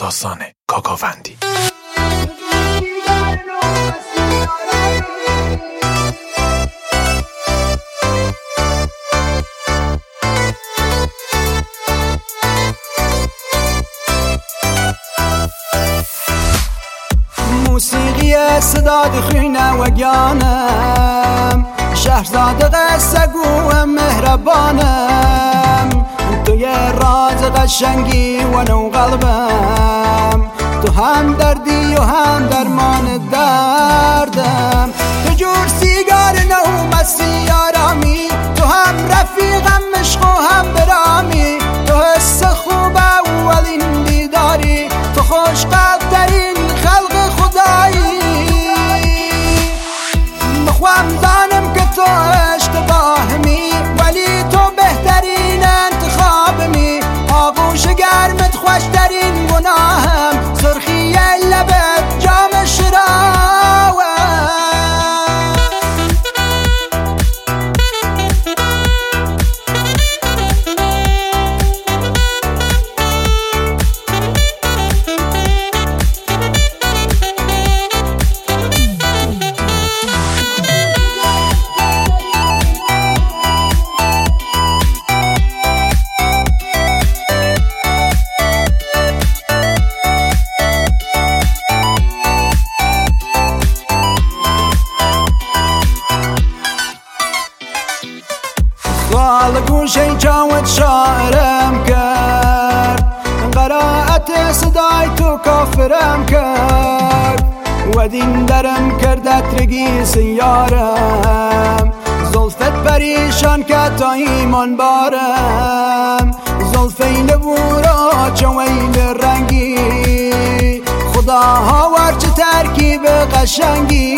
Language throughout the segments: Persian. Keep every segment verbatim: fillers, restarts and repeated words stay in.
اساسان کاکاوندی. موسیقی صدا دخینه و گیانم، شهرزاد قصه گوهم مهربانم، توی راز قشنگی و نو قلبم، تو هم دردی و هم درمان دردم، تو جور سیگار نو مستی آرامی، تو هم رفیقم عشق و هم برامی، تو حس خوب اولین دیداری، تو خوش قدرین خلق خدایی، بخوام دانم که تو اشتباهمی ولی تو بهترین انتخابمی، آغوش گرمت خوشترین گناهم، سرخی لبت جام شراوه. خال گوشه چاوت شاعرم کرد، قرائت صدای تو کافرم کرد، و دین درم کرد اترگی سیارم، زلفت پریشان که تا ایمان بارم، زلفین بورا چویل رنگی، خداها ورچه ترکیب قشنگی،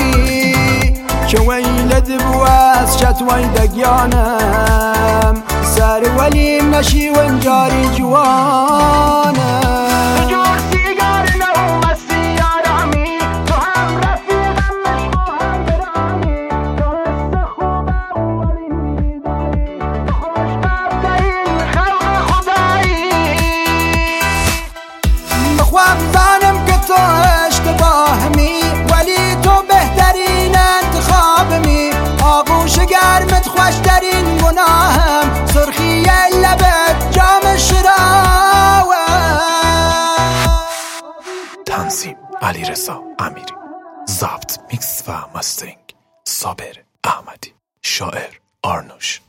چویلت بواز شتوی دگیانم، سر ولیم نشی ونجاری جوانم، جور سیگار نو مستی آرامی، تو هم رفیقم عشق و هم برامی، تو حس خوب اولین دیداری، تو خوش قدرین خلق خدایی، بخوام دانم که تو اشتباهمی ولی تو بهترین انتخابمی، آغوش گرمت خوشترین گناهم، سرخی لبت جام شراوه. تنظیم علیرضا امیری، ضبط میکس و مسترینگ صابر احمدی، شاعر آرنوش.